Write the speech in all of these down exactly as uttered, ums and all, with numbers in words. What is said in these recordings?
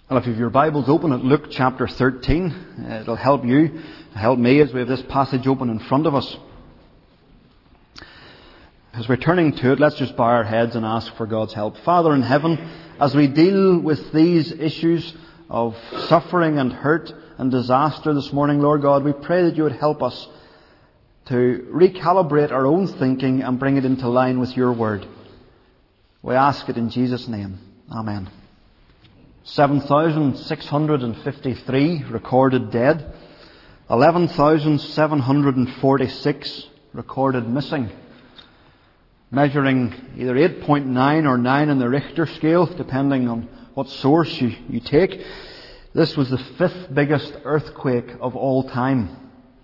Well, if you have your Bibles open at Luke chapter thirteen, it'll help you, help me as we have this passage open in front of us. As we're turning to it, let's just bow our heads and ask for God's help. Father in heaven, as we deal with these issues of suffering and hurt and disaster this morning, Lord God, we pray that you would help us to recalibrate our own thinking and bring it into line with your word. We ask it in Jesus' name. Amen. seven thousand six hundred fifty-three recorded dead. eleven thousand seven hundred forty-six recorded missing. Measuring either eight point nine or nine in the Richter scale, depending on what source you, you take. This was the fifth biggest earthquake of all time.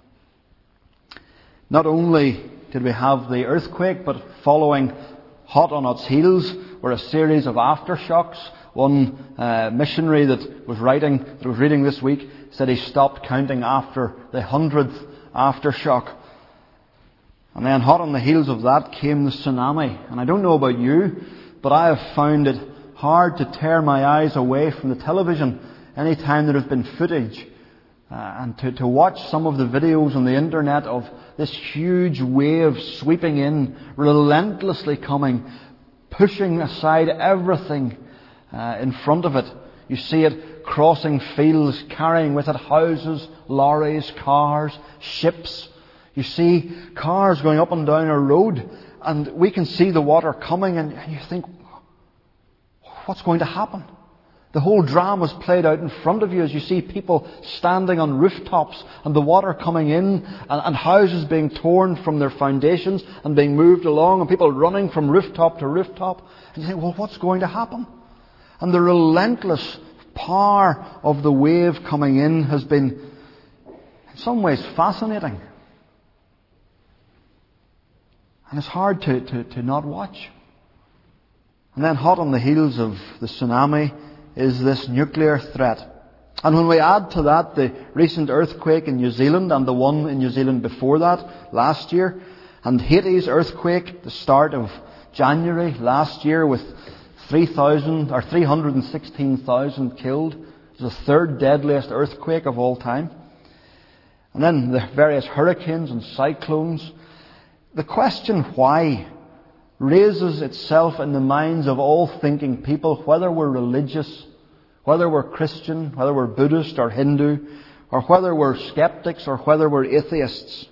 Not only did we have the earthquake, but following hot on its heels were a series of aftershocks. One uh, missionary that was writing, that was reading this week, said he stopped counting after the hundredth aftershock. And then hot on the heels of that came the tsunami. And I don't know about you, but I have found it hard to tear my eyes away from the television any time there has been footage. Uh, and to, to watch some of the videos on the internet of this huge wave sweeping in, relentlessly coming, pushing aside everything Uh, in front of it. You see it crossing fields, carrying with it houses, lorries, cars, ships. You see cars going up and down a road, and we can see the water coming, and you think, what's going to happen? The whole drama is played out in front of you as you see people standing on rooftops and the water coming in, and, and houses being torn from their foundations and being moved along, and people running from rooftop to rooftop. And you think, well, what's going to happen? And the relentless power of the wave coming in has been, in some ways, fascinating. And it's hard to, to, to not watch. And then hot on the heels of the tsunami is this nuclear threat. And when we add to that the recent earthquake in New Zealand and the one in New Zealand before that, last year, and Haiti's earthquake, the start of January last year with three thousand or three hundred sixteen thousand killed. It was the third deadliest earthquake of all time. And then the various hurricanes and cyclones. The question why raises itself in the minds of all thinking people, whether we're religious, whether we're Christian, whether we're Buddhist or Hindu, or whether we're skeptics or whether we're atheists.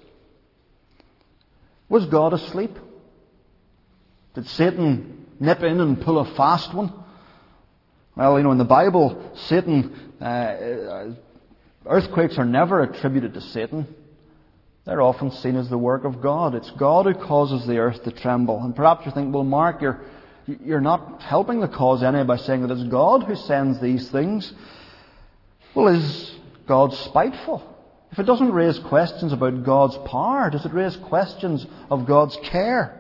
Was God asleep? Did Satan nip in and pull a fast one? Well, you know, in the Bible, Satan, uh, earthquakes are never attributed to Satan. They're often seen as the work of God. It's God who causes the earth to tremble. And perhaps you think, well, Mark, you're, you're not helping the cause any by saying that it's God who sends these things. Well, is God spiteful? If it doesn't raise questions about God's power, does it raise questions of God's care?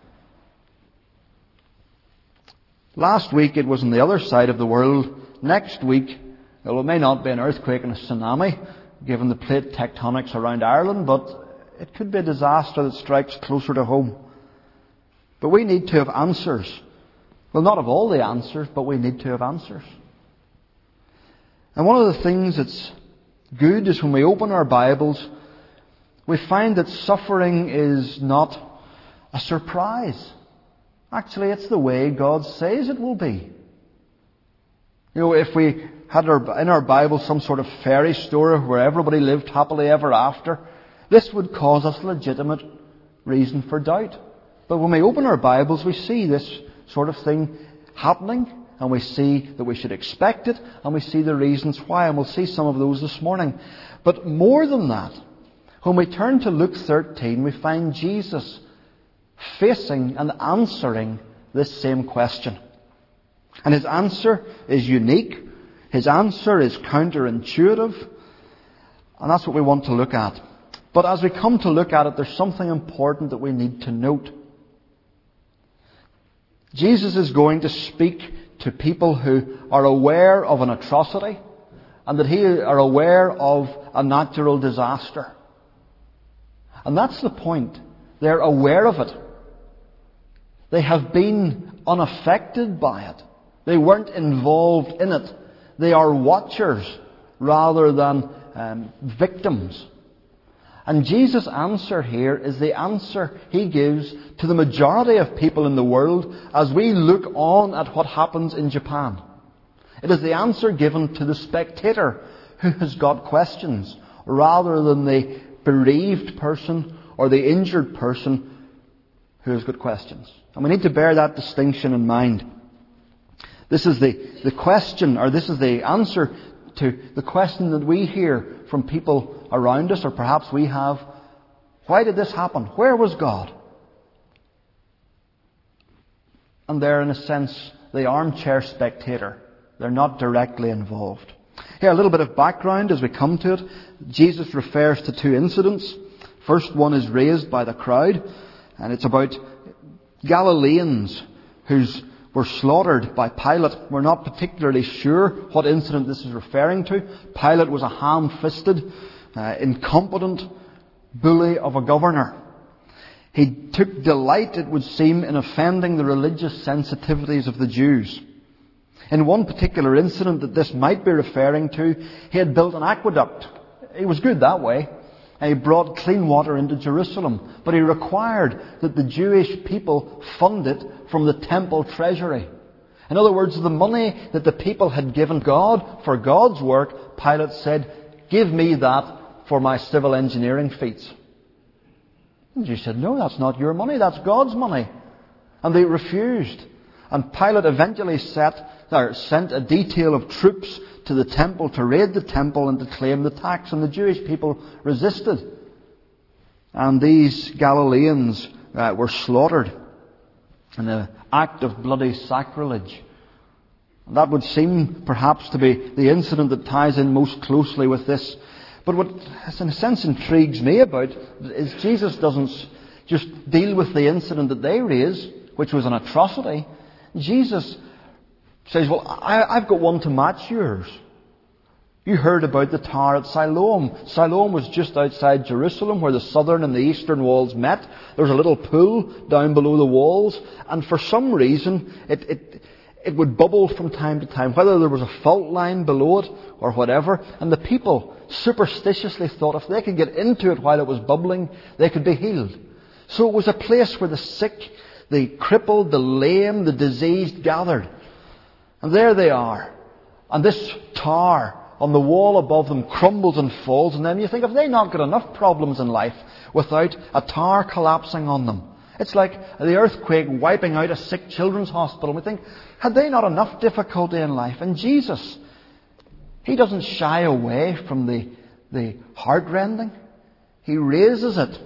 Last week it was on the other side of the world. Next week, well, it may not be an earthquake and a tsunami, given the plate tectonics around Ireland, but it could be a disaster that strikes closer to home. But we need to have answers. Well, not of all the answers, but we need to have answers. And one of the things that's good is when we open our Bibles, we find that suffering is not a surprise. Actually, it's the way God says it will be. You know, if we had our, in our Bible some sort of fairy story where everybody lived happily ever after, this would cause us legitimate reason for doubt. But when we open our Bibles, we see this sort of thing happening, and we see that we should expect it, and we see the reasons why, and we'll see some of those this morning. But more than that, when we turn to Luke thirteen, we find Jesus facing and answering this same question. And his answer is unique. His answer is counterintuitive. And that's what we want to look at. But as we come to look at it, there's something important that we need to note. Jesus is going to speak to people who are aware of an atrocity and that he are aware of a natural disaster. And that's the point. They're aware of it. They have been unaffected by it. They weren't involved in it. They are watchers rather than um, victims. And Jesus' answer here is the answer He gives to the majority of people in the world as we look on at what happens in Japan. It is the answer given to the spectator who has got questions, rather than the bereaved person or the injured person who has got questions. And we need to bear that distinction in mind. This is the, the question, or this is the answer to the question that we hear from people around us, or perhaps we have. Why did this happen? Where was God? And they're, in a sense, the armchair spectator. They're not directly involved. Here, a little bit of background as we come to it. Jesus refers to two incidents. First one is raised by the crowd, and it's about Galileans who were slaughtered by Pilate. We're not particularly sure what incident this is referring to. Pilate was a ham-fisted, uh, incompetent bully of a governor. He took delight, it would seem, in offending the religious sensitivities of the Jews. In one particular incident that this might be referring to, he had built an aqueduct. He was good that way. And he brought clean water into Jerusalem. But he required that the Jewish people fund it from the temple treasury. In other words, the money that the people had given God for God's work, Pilate said, "Give me that for my civil engineering feats." And Jesus said, "No, that's not your money, that's God's money." And they refused. And Pilate eventually set, or sent a detail of troops to the temple to raid the temple and to claim the tax. And the Jewish people resisted. And these Galileans uh, were slaughtered in an act of bloody sacrilege. And that would seem perhaps to be the incident that ties in most closely with this. But what, in a sense, intrigues me about is Jesus doesn't just deal with the incident that they raise, which was an atrocity. Jesus says, well, I, I've got one to match yours. You heard about the tower at Siloam. Siloam was just outside Jerusalem where the southern and the eastern walls met. There was a little pool down below the walls, and for some reason it, it, it would bubble from time to time, whether there was a fault line below it or whatever, and the people superstitiously thought if they could get into it while it was bubbling, they could be healed. So it was a place where the sick, the crippled, the lame, the diseased gathered. And there they are. And this tower on the wall above them crumbles and falls. And then you think, have they not got enough problems in life without a tower collapsing on them? It's like the earthquake wiping out a sick children's hospital. We think, had they not enough difficulty in life? And Jesus, He doesn't shy away from the, the heart-rending. He raises it.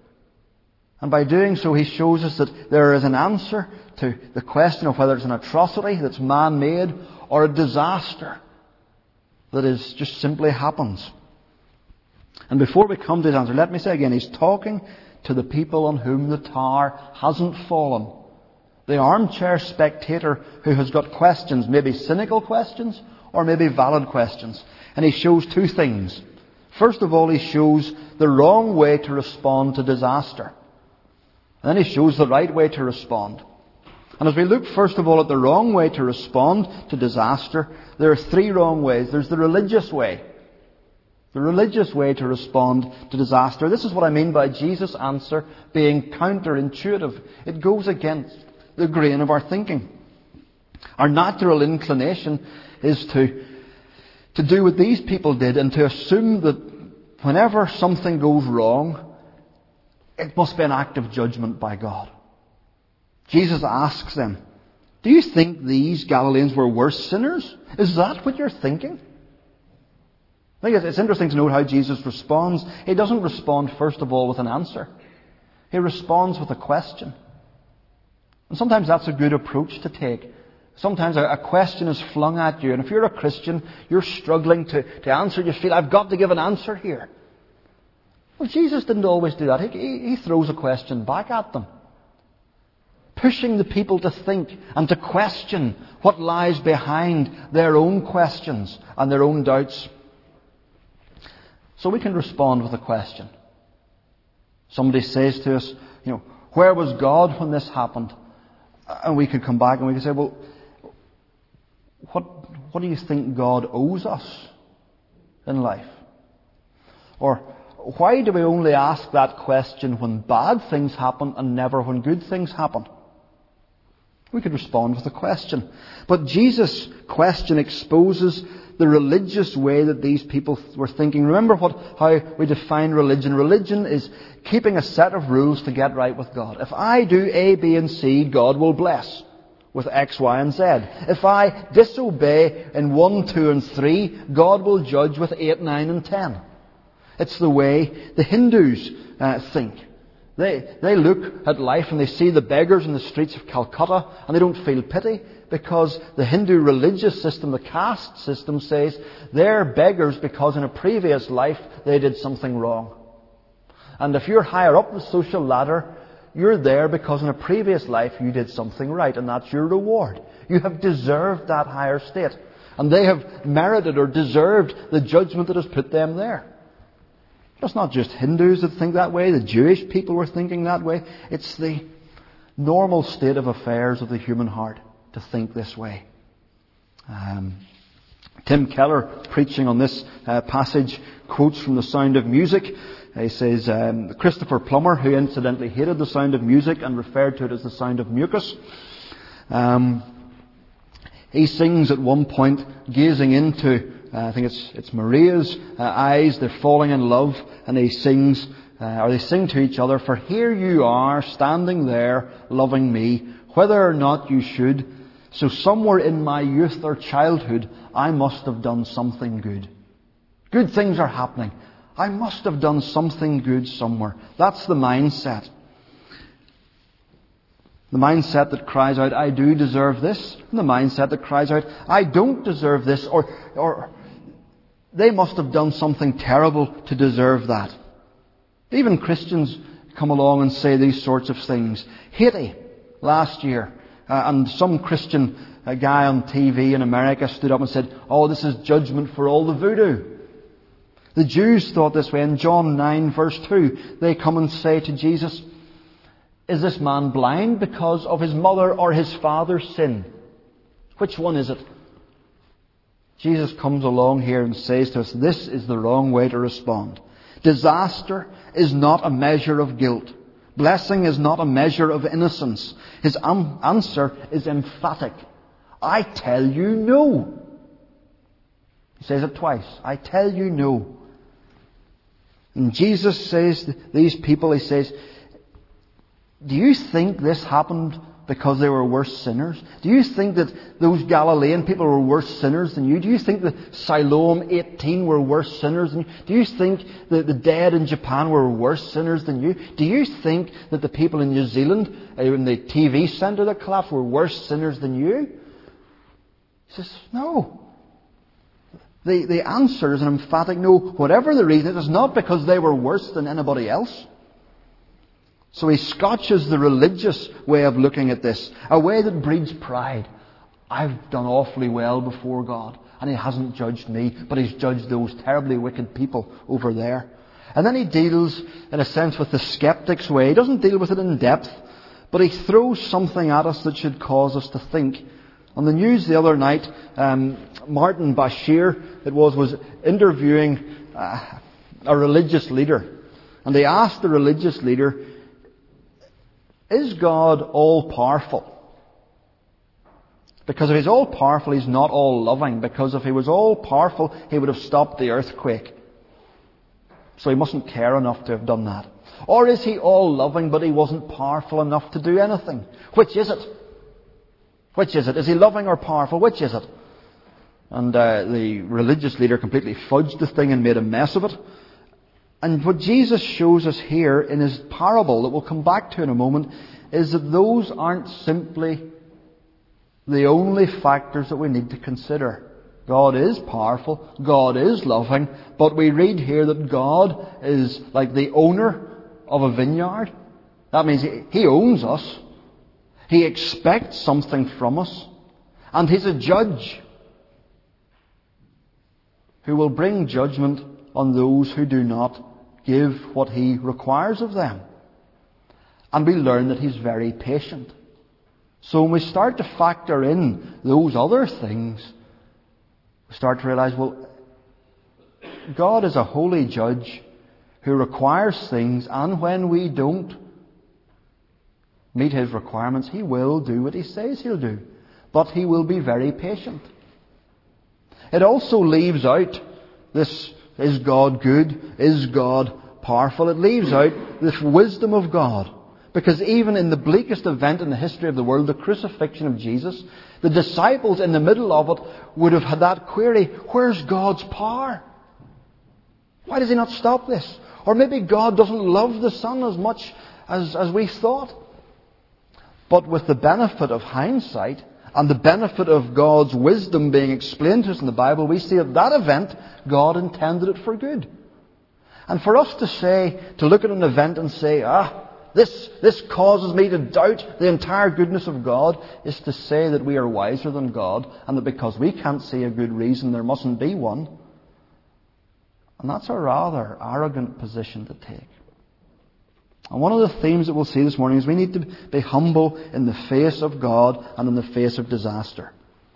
And by doing so, He shows us that there is an answer to the question of whether it's an atrocity that's man-made or a disaster that is just simply happens. And before we come to His answer, let me say again, He's talking to the people on whom the tower hasn't fallen. The armchair spectator who has got questions, maybe cynical questions or maybe valid questions. And He shows two things. First of all, He shows the wrong way to respond to disaster. And then He shows the right way to respond. And as we look first of all at the wrong way to respond to disaster, there are three wrong ways. There's the religious way. The religious way to respond to disaster. This is what I mean by Jesus' answer being counterintuitive. It goes against the grain of our thinking. Our natural inclination is to, to do what these people did and to assume that whenever something goes wrong, it must be an act of judgment by God. Jesus asks them, do you think these Galileans were worse sinners? Is that what you're thinking? I think it's interesting to note how Jesus responds. He doesn't respond first of all with an answer. He responds with a question. And sometimes that's a good approach to take. Sometimes a question is flung at you, and if you're a Christian, you're struggling to, to answer. You feel, I've got to give an answer here. Well, Jesus didn't always do that. He, he throws a question back at them, pushing the people to think and to question what lies behind their own questions and their own doubts. So we can respond with a question. Somebody says to us, you know, where was God when this happened? And we could come back and we could say, well, what what do you think God owes us in life? Or why do we only ask that question when bad things happen and never when good things happen? We could respond with a question. But Jesus' question exposes the religious way that these people were thinking. Remember what, how we define religion. Religion is keeping a set of rules to get right with God. If I do A, B, and C, God will bless with X, Y, and Z. If I disobey in one, two, and three, God will judge with eight, nine, and ten. It's the way the Hindus uh, think. They, they look at life and they see the beggars in the streets of Calcutta and they don't feel pity, because the Hindu religious system, the caste system, says they're beggars because in a previous life they did something wrong. And if you're higher up the social ladder, you're there because in a previous life you did something right, and that's your reward. You have deserved that higher state. And they have merited or deserved the judgment that has put them there. It's not just Hindus that think that way. The Jewish people were thinking that way. It's the normal state of affairs of the human heart to think this way. Um, Tim Keller, preaching on this uh, passage, quotes from The Sound of Music. He says, um, Christopher Plummer, who incidentally hated The Sound of Music and referred to it as the sound of mucus, um, he sings at one point, gazing into, uh, I think it's it's Maria's uh, eyes, they're falling in love, and he sings, uh, or they sing to each other, "For here you are, standing there, loving me, whether or not you should. So somewhere in my youth or childhood, I must have done something good. Good things are happening. I must have done something good somewhere." That's the mindset. The mindset that cries out, "I do deserve this." And the mindset that cries out, "I don't deserve this," or, or "They must have done something terrible to deserve that." Even Christians come along and say these sorts of things. Haiti, last year, uh, and some Christian uh, guy on T V in America stood up and said, "Oh, this is judgment for all the voodoo." The Jews thought this way. In John nine verse two, they come and say to Jesus, "Is this man blind because of his mother or his father's sin? Which one is it?" Jesus comes along here and says to us, this is the wrong way to respond. Disaster is not a measure of guilt. Blessing is not a measure of innocence. His um, answer is emphatic. "I tell you no." He says it twice. "I tell you no." And Jesus says to these people, he says, do you think this happened because they were worse sinners? Do you think that those Galilean people were worse sinners than you? Do you think that Siloam eighteen were worse sinners than you? Do you think that the dead in Japan were worse sinners than you? Do you think that the people in New Zealand, in the T V centre that collapsed, were worse sinners than you? He says, no. The, the answer is an emphatic no. Whatever the reason, it is not because they were worse than anybody else. So he scotches the religious way of looking at this, a way that breeds pride. I've done awfully well before God, and He hasn't judged me, but He's judged those terribly wicked people over there. And then he deals, in a sense, with the skeptic's way. He doesn't deal with it in depth, but he throws something at us that should cause us to think. On the news the other night, um, Martin Bashir, it was, was interviewing uh, a religious leader. And they asked the religious leader, is God all-powerful? Because if He's all-powerful, He's not all-loving. Because if He was all-powerful, He would have stopped the earthquake. So He mustn't care enough to have done that. Or is He all-loving, but He wasn't powerful enough to do anything? Which is it? Which is it? Is He loving or powerful? Which is it? And uh, the religious leader completely fudged the thing and made a mess of it. And what Jesus shows us here in His parable, that we'll come back to in a moment, is that those aren't simply the only factors that we need to consider. God is powerful, God is loving, but we read here that God is like the owner of a vineyard. That means He owns us. He expects something from us. And He's a judge who will bring judgment on those who do not give what He requires of them. And we learn that He's very patient. So when we start to factor in those other things, we start to realize, well, God is a holy judge who requires things, and when we don't meet His requirements, He will do what He says He'll do. But He will be very patient. It also leaves out this, is God good? Is God powerful? It leaves out this wisdom of God. Because even in the bleakest event in the history of the world, the crucifixion of Jesus, the disciples in the middle of it would have had that query, where's God's power? Why does He not stop this? Or maybe God doesn't love the Son as much as, as we thought. But with the benefit of hindsight and the benefit of God's wisdom being explained to us in the Bible, we see at that event, God intended it for good. And for us to say, to look at an event and say, ah, this, this causes me to doubt the entire goodness of God, is to say that we are wiser than God, and that because we can't see a good reason, there mustn't be one. And that's a rather arrogant position to take. And one of the themes that we'll see this morning is we need to be humble in the face of God and in the face of disaster.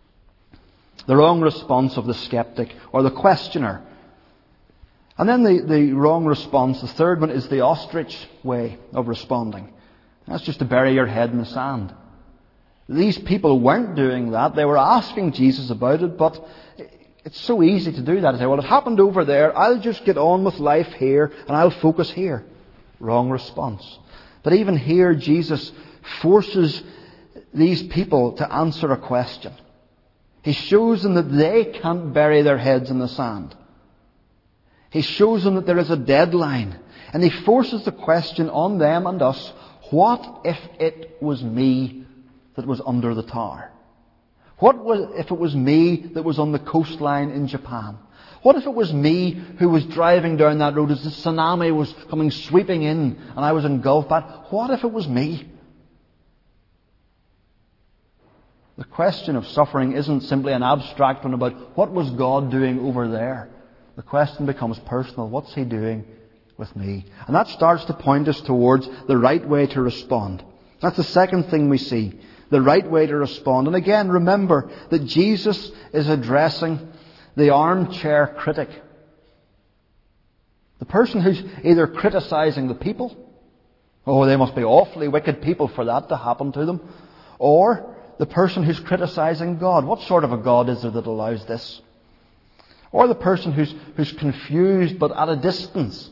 The wrong response of the skeptic or the questioner. And then the, the wrong response, the third one, is the ostrich way of responding. That's just to bury your head in the sand. These people weren't doing that. They were asking Jesus about it, but it's so easy to do that. To say, well, it happened over there. I'll just get on with life here and I'll focus here. Wrong response. But even here, Jesus forces these people to answer a question. He shows them that they can't bury their heads in the sand. He shows them that there is a deadline. And He forces the question on them and us, what if it was me that was under the tower? What was, if it was me that was on the coastline in Japan? What if it was me who was driving down that road as the tsunami was coming sweeping in and I was engulfed by it? What if it was me? The question of suffering isn't simply an abstract one about what was God doing over there. The question becomes personal. What's He doing with me? And that starts to point us towards the right way to respond. That's the second thing we see. The right way to respond. And again, remember that Jesus is addressing the armchair critic. The person who's either criticizing the people. Oh, they must be awfully wicked people for that to happen to them. Or the person who's criticizing God. What sort of a God is there that allows this? Or the person who's, who's confused but at a distance.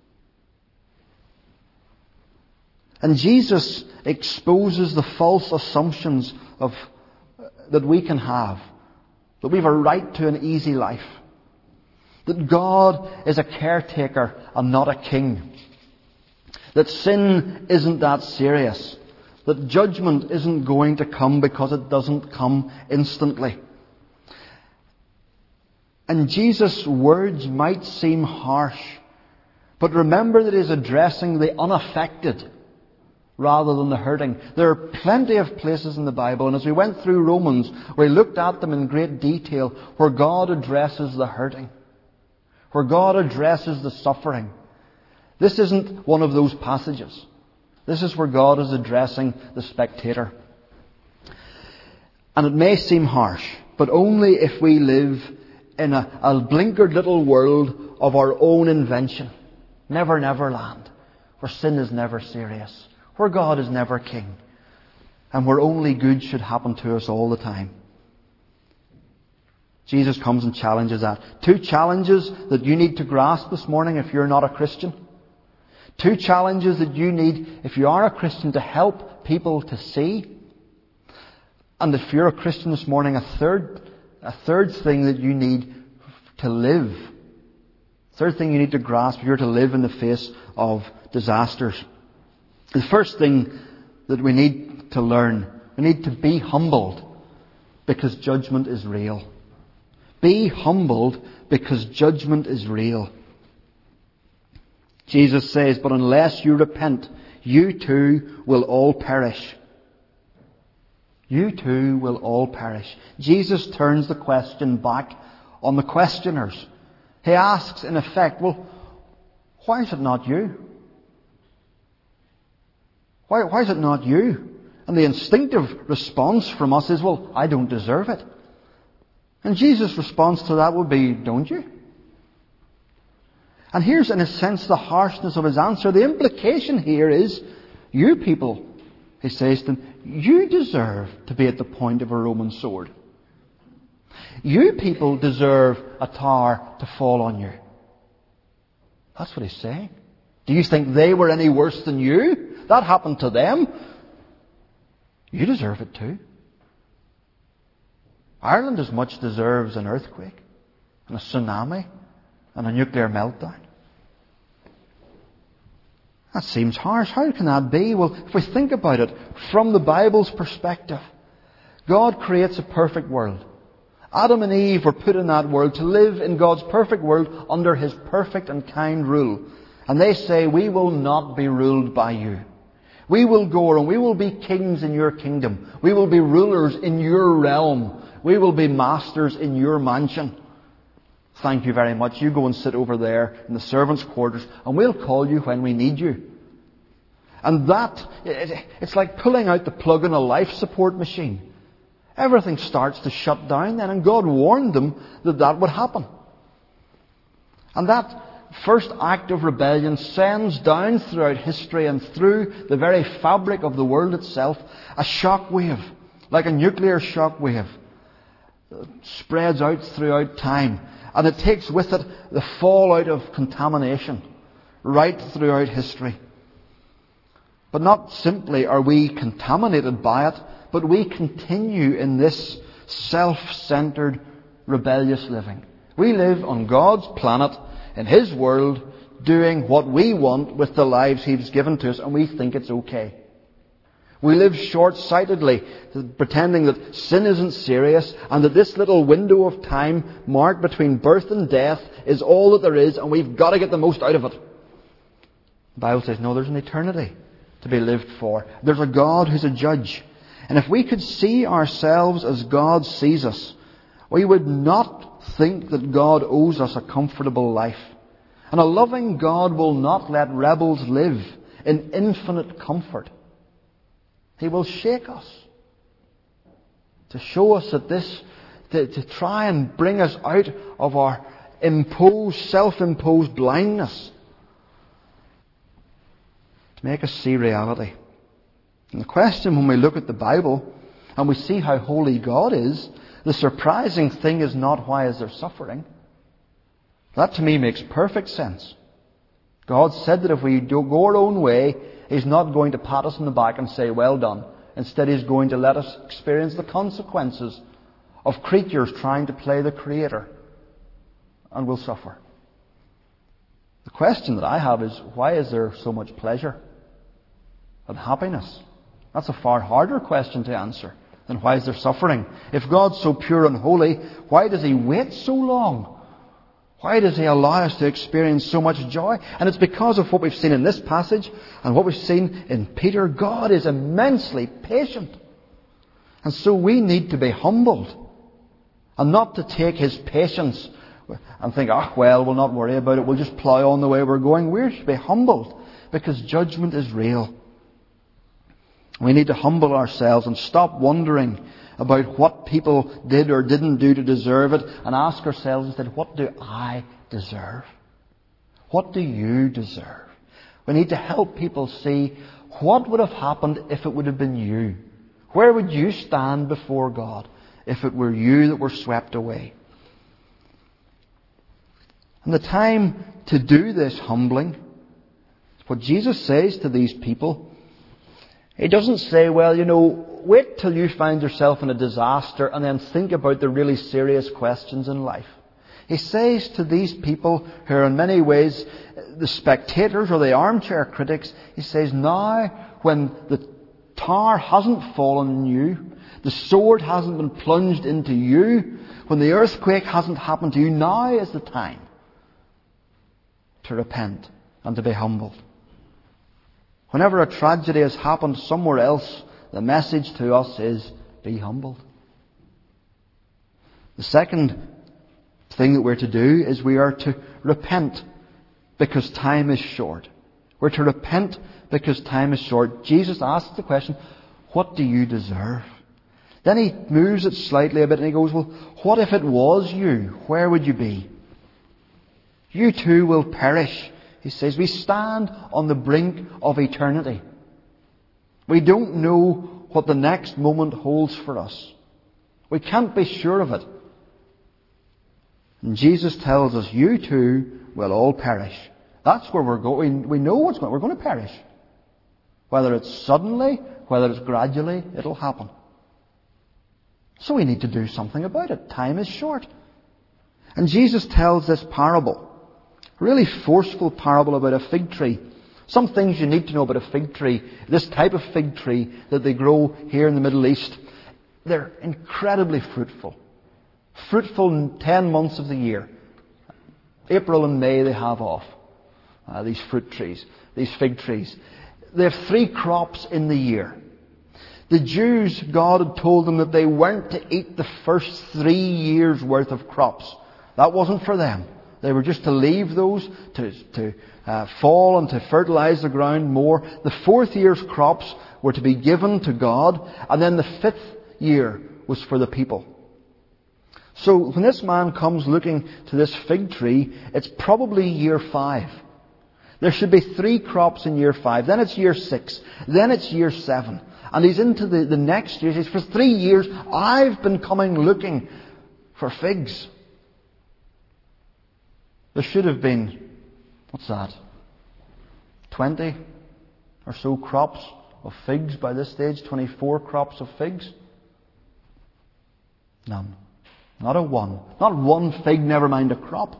And Jesus exposes the false assumptions of, that we can have. That we have a right to an easy life. That God is a caretaker and not a king. That sin isn't that serious. That judgment isn't going to come because it doesn't come instantly. And Jesus' words might seem harsh, but remember that He's addressing the unaffected rather than the hurting. There are plenty of places in the Bible, and as we went through Romans, we looked at them in great detail, where God addresses the hurting, where God addresses the suffering. This isn't one of those passages. This is where God is addressing the spectator. And it may seem harsh, but only if we live in a, a blinkered little world of our own invention. Never, never land. Where sin is never serious. Where God is never king. And where only good should happen to us all the time. Jesus comes and challenges that. Two challenges that you need to grasp this morning if you're not a Christian. Two challenges that you need, if you are a Christian, to help people to see. And if you're a Christian this morning, a third A third thing that you need to live. Third thing you need to grasp if you're to live in the face of disasters. The first thing that we need to learn, we need to be humbled because judgment is real. Be humbled because judgment is real. Jesus says, but unless you repent, you too will all perish. You too will all perish. Jesus turns the question back on the questioners. He asks, in effect, well, why is it not you? Why, why is it not you? And the instinctive response from us is, well, I don't deserve it. And Jesus' response to that would be, don't you? And here's, in a sense, the harshness of his answer. The implication here is, you people, he says to them, you deserve to be at the point of a Roman sword. You people deserve a tower to fall on you. That's what he's saying. Do you think they were any worse than you? That happened to them. You deserve it too. Ireland as much deserves an earthquake and a tsunami and a nuclear meltdown. That seems harsh. How can that be? Well, if we think about it from the Bible's perspective, God creates a perfect world. Adam and Eve were put in that world to live in God's perfect world under His perfect and kind rule. And they say, we will not be ruled by you. We will go and we will be kings in your kingdom. We will be rulers in your realm. We will be masters in your mansion. Thank you very much. You go and sit over there in the servants' quarters and we'll call you when we need you. And that, it's like pulling out the plug on a life support machine. Everything starts to shut down then, and God warned them that that would happen. And that first act of rebellion sends down throughout history and through the very fabric of the world itself a shock wave, like a nuclear shock wave. It spreads out throughout time, and it takes with it the fallout of contamination right throughout history. But not simply are we contaminated by it, but we continue in this self-centered, rebellious living. We live on God's planet, in His world, doing what we want with the lives He's given to us, and we think it's okay. We live short-sightedly, pretending that sin isn't serious, and that this little window of time marked between birth and death is all that there is, and we've got to get the most out of it. The Bible says, no, there's an eternity to be lived for. There's a God who's a judge. And if we could see ourselves as God sees us, we would not think that God owes us a comfortable life. And a loving God will not let rebels live in infinite comfort. He will shake us to show us that this, to, to try and bring us out of our imposed, self-imposed blindness, to make us see reality. And the question when we look at the Bible and we see how holy God is, the surprising thing is not why is there suffering. That to me makes perfect sense. God said that if we do go our own way, He's not going to pat us on the back and say, well done. Instead, He's going to let us experience the consequences of creatures trying to play the Creator. And we'll suffer. The question that I have is, why is there so much pleasure and happiness? That's a far harder question to answer than why is there suffering. If God's so pure and holy, why does He wait so long? Why does He allow us to experience so much joy? And it's because of what we've seen in this passage and what we've seen in Peter. God is immensely patient. And so we need to be humbled and not to take His patience and think, ah, well, we'll not worry about it. We'll just plough on the way we're going. We should be humbled because judgment is real. We need to humble ourselves and stop wondering about what people did or didn't do to deserve it, and ask ourselves instead, what do I deserve? What do you deserve? We need to help people see what would have happened if it would have been you. Where would you stand before God if it were you that were swept away? And the time to do this humbling, what Jesus says to these people, He doesn't say, well, you know, wait till you find yourself in a disaster and then think about the really serious questions in life. He says to these people who are in many ways the spectators or the armchair critics, He says, now when the tower hasn't fallen on you, the sword hasn't been plunged into you, when the earthquake hasn't happened to you, now is the time to repent and to be humbled. Whenever a tragedy has happened somewhere else, the message to us is, be humbled. The second thing that we're to do is we are to repent because time is short. We're to repent because time is short. Jesus asked the question, what do you deserve? Then he moves it slightly a bit and he goes, well, what if it was you? Where would you be? You too will perish. He says, we stand on the brink of eternity. We don't know what the next moment holds for us. We can't be sure of it. And Jesus tells us, you too will all perish. That's where we're going. We know what's going. We're going to perish. Whether it's suddenly, whether it's gradually, it'll happen. So we need to do something about it. Time is short. And Jesus tells this parable, a really forceful parable about a fig tree. Some things you need to know about a fig tree. This type of fig tree that they grow here in the Middle East, they're incredibly fruitful. Fruitful in ten months of the year. April and May they have off. Uh, these fruit trees, these fig trees. They have three crops in the year. The Jews, God had told them that they weren't to eat the first three years' worth of crops. That wasn't for them. They were just to leave those to, to uh, fall and to fertilize the ground more. The fourth year's crops were to be given to God, and then the fifth year was for the people. So when this man comes looking to this fig tree, it's probably year five. There should be three crops in year five. Then it's year six. Then it's year seven. And he's into the, the next year. He says, for three years, I've been coming looking for figs. There should have been, what's that, twenty or so crops of figs by this stage. twenty-four crops of figs. None. Not a one. Not one fig, never mind a crop.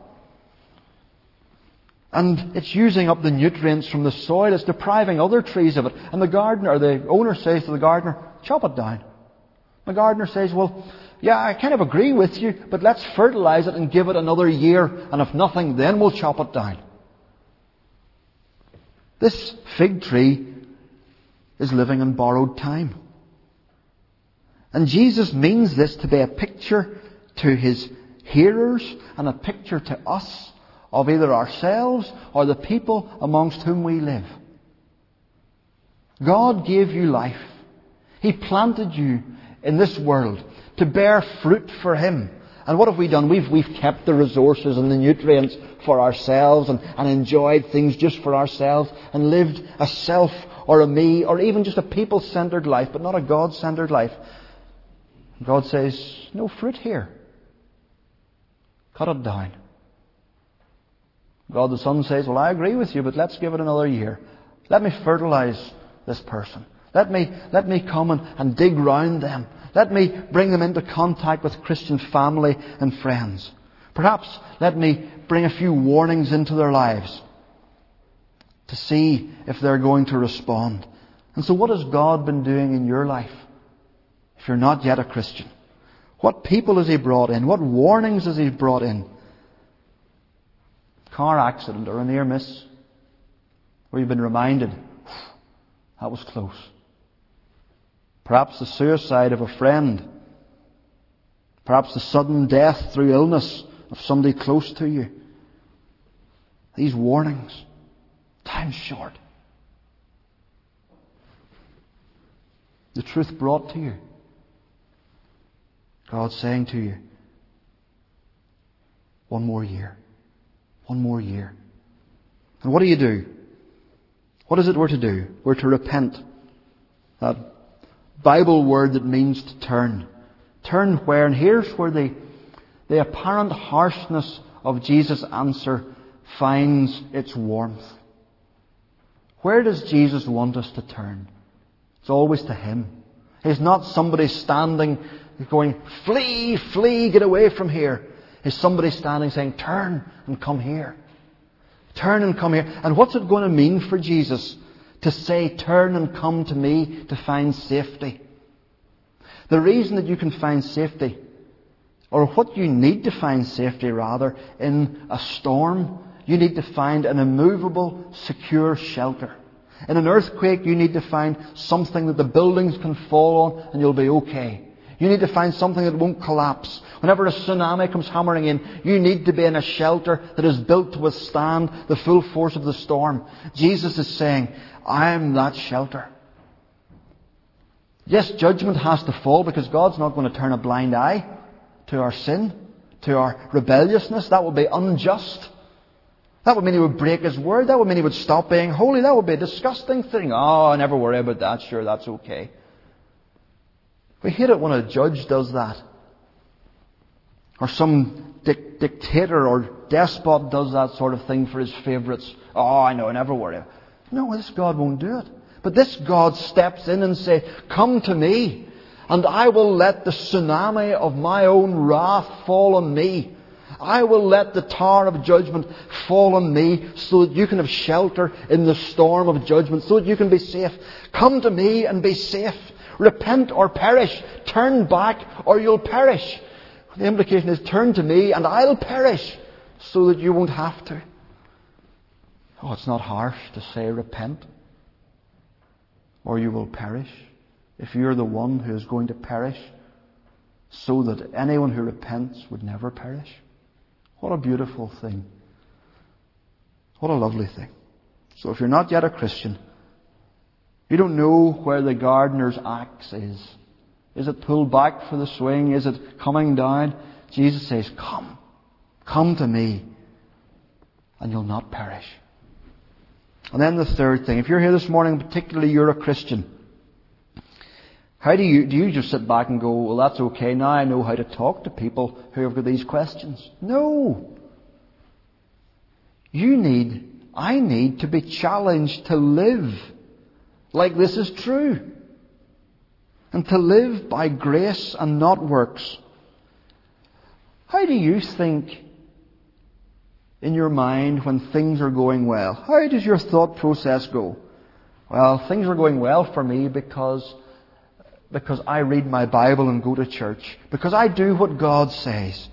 And it's using up the nutrients from the soil. It's depriving other trees of it. And the gardener, or the owner says to the gardener, chop it down. The gardener says, well, yeah, I kind of agree with you, but let's fertilize it and give it another year. And if nothing, then we'll chop it down. This fig tree is living in borrowed time. And Jesus means this to be a picture to His hearers and a picture to us of either ourselves or the people amongst whom we live. God gave you life. He planted you in this world to bear fruit for Him. And what have we done? We've, we've kept the resources and the nutrients for ourselves and, and enjoyed things just for ourselves and lived a self or a me or even just a people-centered life, but not a God-centered life. God says, no fruit here. Cut it down. God the Son says, well, I agree with you, but let's give it another year. Let me fertilize this person. Let me, let me come and, and dig round them. Let me bring them into contact with Christian family and friends. Perhaps let me bring a few warnings into their lives to see if they're going to respond. And so what has God been doing in your life if you're not yet a Christian? What people has He brought in? What warnings has He brought in? Car accident or a near miss where you've been reminded, that was close. Perhaps the suicide of a friend. Perhaps the sudden death through illness of somebody close to you. These warnings. Time's short. The truth brought to you. God saying to you, one more year. One more year. And what do you do? What is it we're to do? We're to repent. That Bible word that means to turn. Turn where? And here's where the, the apparent harshness of Jesus' answer finds its warmth. Where does Jesus want us to turn? It's always to Him. He's not somebody standing going, flee, flee, get away from here. He's somebody standing saying, turn and come here. Turn and come here. And what's it going to mean for Jesus to say, turn and come to me to find safety? The reason that you can find safety, or what you need to find safety rather, in a storm, you need to find an immovable, secure shelter. In an earthquake, you need to find something that the buildings can fall on and you'll be okay. You need to find something that won't collapse. Whenever a tsunami comes hammering in, you need to be in a shelter that is built to withstand the full force of the storm. Jesus is saying, I am that shelter. Yes, judgment has to fall because God's not going to turn a blind eye to our sin, to our rebelliousness. That would be unjust. That would mean He would break His word. That would mean He would stop being holy. That would be a disgusting thing. Oh, never worry about that. Sure, that's okay. We hate it when a judge does that. Or some dic- dictator or despot does that sort of thing for his favourites. Oh, I know, never worry. No, this God won't do it. But this God steps in and says, come to me, and I will let the tsunami of my own wrath fall on me. I will let the tower of judgment fall on me so that you can have shelter in the storm of judgment, so that you can be safe. Come to me and be safe. Repent or perish. Turn back or you'll perish. The implication is turn to me and I'll perish so that you won't have to. Oh, it's not harsh to say repent or you will perish. If you're the one who is going to perish so that anyone who repents would never perish. What a beautiful thing. What a lovely thing. So if you're not yet a Christian, you don't know where the gardener's axe is. Is it pulled back for the swing? Is it coming down? Jesus says, come. Come to me and you'll not perish. And then the third thing. If you're here this morning, particularly you're a Christian, how do you, do you just sit back and go, well, that's okay, now I know how to talk to people who have got these questions? No. You need, I need to be challenged to live like this is true. And to live by grace and not works. How do you think in your mind when things are going well? How does your thought process go? Well, things are going well for me because, because I read my Bible and go to church. Because I do what God says.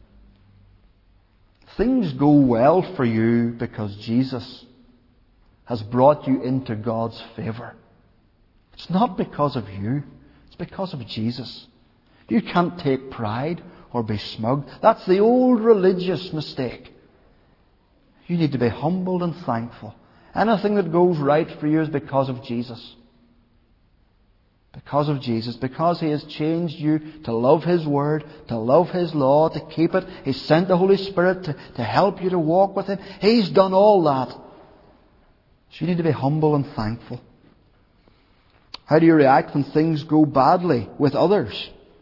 Things go well for you because Jesus has brought you into God's favour. It's not because of you. It's because of Jesus. You can't take pride or be smug. That's the old religious mistake. You need to be humbled and thankful. Anything that goes right for you is because of Jesus. Because of Jesus. Because He has changed you to love His Word, to love His law, to keep it. He's sent the Holy Spirit to, to help you to walk with Him. He's done all that. So you need to be humble and thankful. How do you react when things go badly with others?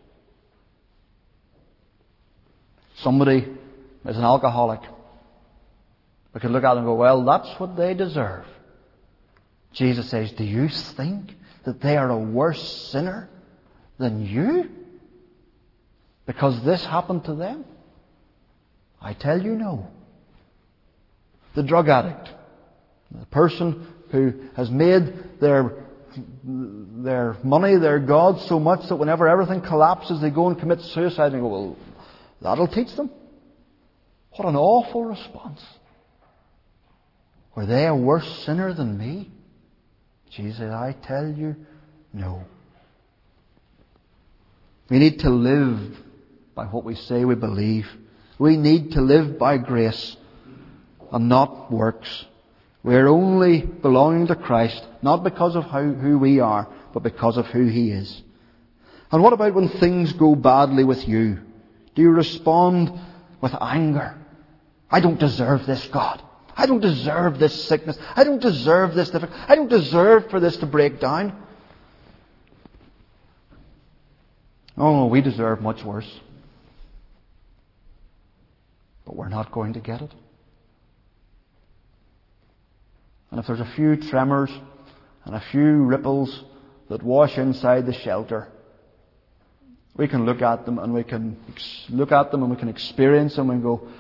Somebody is an alcoholic. We could look at them and go, well, that's what they deserve. Jesus says, do you think that they are a worse sinner than you? Because this happened to them? I tell you no. The drug addict, the person who has made their their money, their God, so much that whenever everything collapses, they go and commit suicide and go, well, that'll teach them. What an awful response. Were they a worse sinner than me? Jesus said, I tell you, no. We need to live by what we say we believe. We need to live by grace and not works. We are only belonging to Christ, not because of how, who we are, but because of who He is. And what about when things go badly with you? Do you respond with anger? I don't deserve this, God. I don't deserve this sickness. I don't deserve this difficulty. I don't deserve for this to break down. Oh, we deserve much worse. But we're not going to get it. And if there's a few tremors and a few ripples that wash inside the shelter, we can look at them and we can look at them and we can experience them and go,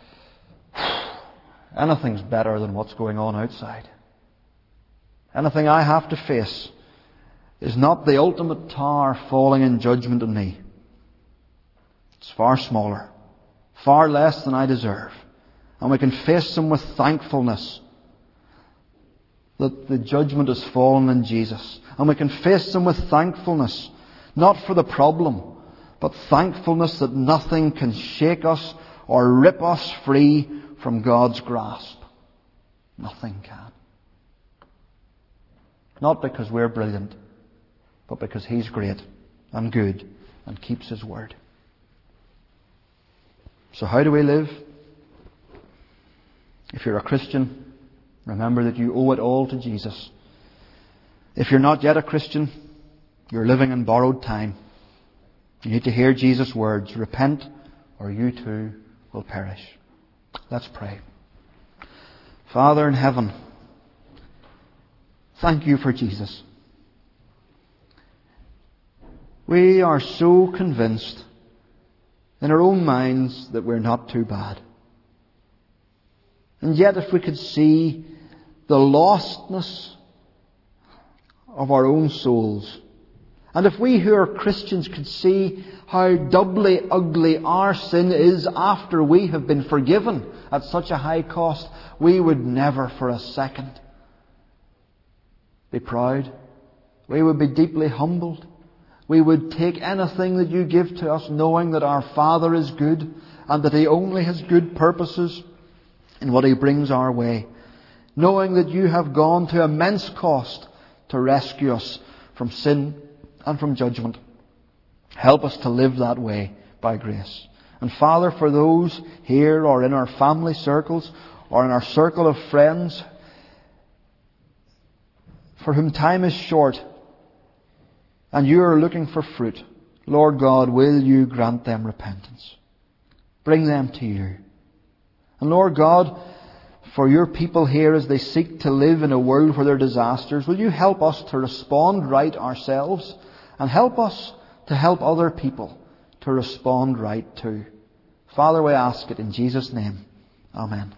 anything's better than what's going on outside. Anything I have to face is not the ultimate tower falling in judgment on me. It's far smaller, far less than I deserve. And we can face them with thankfulness that the judgment has fallen in Jesus. And we can face them with thankfulness, not for the problem, but thankfulness that nothing can shake us or rip us free from God's grasp. Nothing can. Not because we're brilliant, but because He's great and good and keeps His word. So how do we live? If you're a Christian, remember that you owe it all to Jesus. If you're not yet a Christian, you're living in borrowed time. You need to hear Jesus' words, repent or you too will perish. Let's pray. Father in heaven, thank you for Jesus. We are so convinced in our own minds that we're not too bad. And yet if we could see the lostness of our own souls, and if we who are Christians could see how doubly ugly our sin is after we have been forgiven at such a high cost, we would never for a second be proud. We would be deeply humbled. We would take anything that you give to us, knowing that our Father is good and that He only has good purposes in what He brings our way. Knowing that you have gone to immense cost to rescue us from sin and from judgment. Help us to live that way by grace. And Father, for those here or in our family circles or in our circle of friends for whom time is short and you are looking for fruit, Lord God, will you grant them repentance? Bring them to you. And Lord God, for your people here as they seek to live in a world where there are disasters, will you help us to respond right ourselves and help us to help other people to respond right too. Father, we ask it in Jesus' name. Amen.